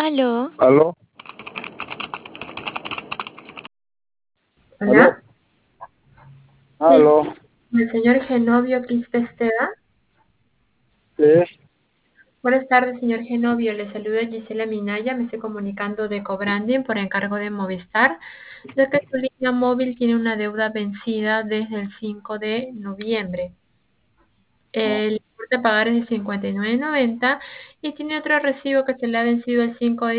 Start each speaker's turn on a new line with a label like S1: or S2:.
S1: Aló,
S2: ¿Aló? ¿Aló?
S3: Hola, sí,
S2: ¿Aló?
S3: el señor Genovio Quispe Esteva.
S2: Sí.
S3: Buenas tardes, señor Genovio. Le saluda Gisela Minaya. Me estoy comunicando de Cobranding por encargo de Movistar, ya que su línea móvil tiene una deuda vencida desde el 5 de noviembre.
S2: No.
S3: El importe a pagar es de 59,90 y tiene otro recibo que se le ha vencido el 5 de